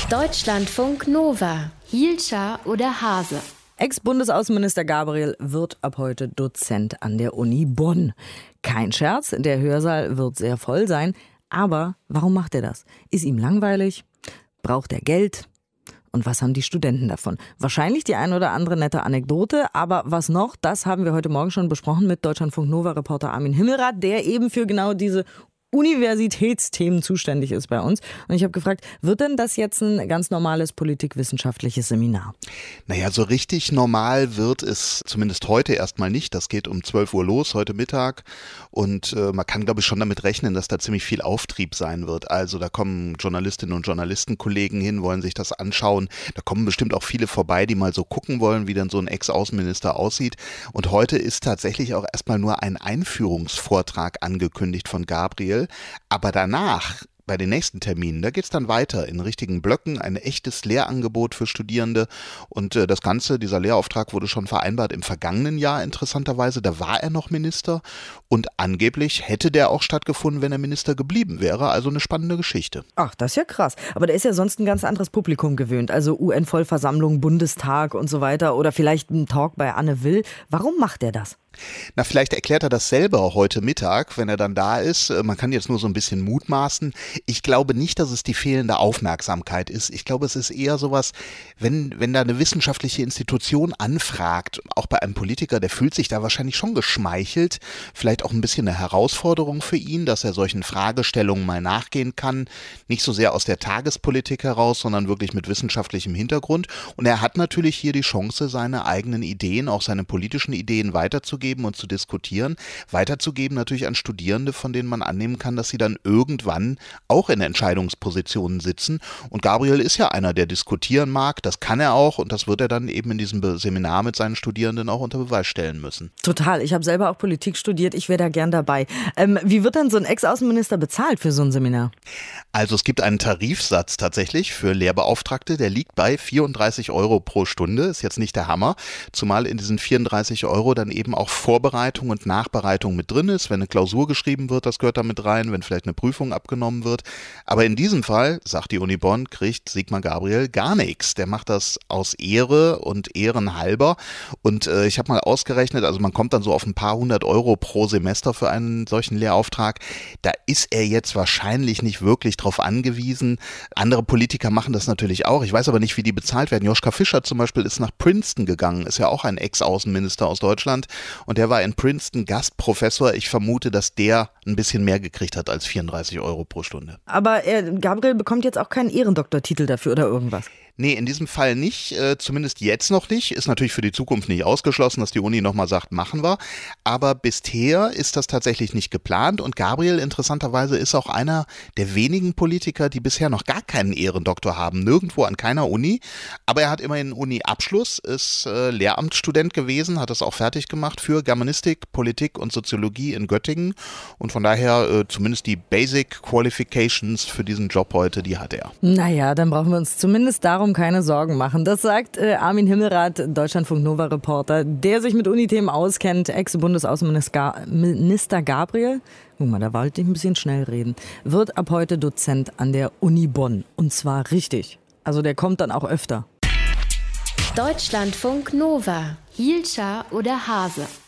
Deutschlandfunk Nova. Hielscher oder Hase? Ex-Bundesaußenminister Gabriel wird ab heute Dozent an der Uni Bonn. Kein Scherz, der Hörsaal wird sehr voll sein. Aber warum macht er das? Ist ihm langweilig? Braucht er Geld? Und was haben die Studenten davon? Wahrscheinlich die ein oder andere nette Anekdote, aber was noch, das haben wir heute Morgen schon besprochen mit Deutschlandfunk Nova-Reporter Armin Himmelrath, der eben für genau diese Universitätsthemen zuständig ist bei uns. Und ich habe gefragt, wird denn das jetzt ein ganz normales politikwissenschaftliches Seminar? Naja, so richtig normal wird es zumindest heute erstmal nicht. Das geht um 12 Uhr los, heute Mittag. Und man kann, glaube ich, schon damit rechnen, dass da ziemlich viel Auftrieb sein wird. Also da kommen Journalistinnen und Journalistenkollegen hin, wollen sich das anschauen. Da kommen bestimmt auch viele vorbei, die mal so gucken wollen, wie denn so ein Ex-Außenminister aussieht. Und heute ist tatsächlich auch erstmal nur ein Einführungsvortrag angekündigt von Gabriel. Aber danach, bei den nächsten Terminen, da geht es dann weiter in richtigen Blöcken, ein echtes Lehrangebot für Studierende. Und das Ganze, dieser Lehrauftrag wurde schon vereinbart im vergangenen Jahr, interessanterweise. Da war er noch Minister und angeblich hätte der auch stattgefunden, wenn er Minister geblieben wäre. Also eine spannende Geschichte. Ach, das ist ja krass. Aber der ist ja sonst ein ganz anderes Publikum gewöhnt. Also UN-Vollversammlung, Bundestag und so weiter oder vielleicht ein Talk bei Anne Will. Warum macht er das? Na, vielleicht erklärt er das selber heute Mittag, wenn er dann da ist. Man kann jetzt nur so ein bisschen mutmaßen. Ich glaube nicht, dass es die fehlende Aufmerksamkeit ist. Ich glaube, es ist eher sowas, wenn da eine wissenschaftliche Institution anfragt, auch bei einem Politiker, der fühlt sich da wahrscheinlich schon geschmeichelt. Vielleicht auch ein bisschen eine Herausforderung für ihn, dass er solchen Fragestellungen mal nachgehen kann. Nicht so sehr aus der Tagespolitik heraus, sondern wirklich mit wissenschaftlichem Hintergrund. Und er hat natürlich hier die Chance, seine eigenen Ideen, auch seine politischen Ideen weiterzugeben und zu diskutieren, weiterzugeben natürlich an Studierende, von denen man annehmen kann, dass sie dann irgendwann auch in Entscheidungspositionen sitzen. Und Gabriel ist ja einer, der diskutieren mag, das kann er auch und das wird er dann eben in diesem Seminar mit seinen Studierenden auch unter Beweis stellen müssen. Total, ich habe selber auch Politik studiert, ich wäre da gern dabei. Wie wird denn so ein Ex-Außenminister bezahlt für so ein Seminar? Also es gibt einen Tarifsatz tatsächlich für Lehrbeauftragte, der liegt bei 34 € pro Stunde, ist jetzt nicht der Hammer, zumal in diesen 34 € dann eben auch Vorbereitung und Nachbereitung mit drin ist. Wenn eine Klausur geschrieben wird, das gehört da mit rein, wenn vielleicht eine Prüfung abgenommen wird. Aber in diesem Fall, sagt die Uni Bonn, kriegt Sigmar Gabriel gar nichts. Der macht das aus Ehre und ehrenhalber. Und ich habe mal ausgerechnet, also man kommt dann so auf ein paar 100 € pro Semester für einen solchen Lehrauftrag. Da ist er jetzt wahrscheinlich nicht wirklich drauf angewiesen. Andere Politiker machen das natürlich auch. Ich weiß aber nicht, wie die bezahlt werden. Joschka Fischer zum Beispiel ist nach Princeton gegangen, ist ja auch ein Ex-Außenminister aus Deutschland. Und der war in Princeton Gastprofessor. Ich vermute, dass der ein bisschen mehr gekriegt hat als 34 € pro Stunde. Aber Gabriel bekommt jetzt auch keinen Ehrendoktortitel dafür oder irgendwas? Nee, in diesem Fall nicht, zumindest jetzt noch nicht. Ist natürlich für die Zukunft nicht ausgeschlossen, dass die Uni nochmal sagt, machen wir. Aber bisher ist das tatsächlich nicht geplant und Gabriel interessanterweise ist auch einer der wenigen Politiker, die bisher noch gar keinen Ehrendoktor haben, nirgendwo an keiner Uni. Aber er hat immerhin einen Uni-Abschluss, ist Lehramtsstudent gewesen, hat das auch fertig gemacht für Germanistik, Politik und Soziologie in Göttingen und von daher zumindest die Basic Qualifications für diesen Job heute, die hat er. Naja, dann brauchen wir uns zumindest darum keine Sorgen machen. Das sagt Armin Himmelrath, Deutschlandfunk Nova-Reporter, der sich mit Unithemen auskennt, Ex-Bundesaußenminister Gabriel, guck mal, da wollte ich ein bisschen schnell reden, wird ab heute Dozent an der Uni Bonn. Und zwar richtig. Also der kommt dann auch öfter. Deutschlandfunk Nova. Hielscher oder Hase?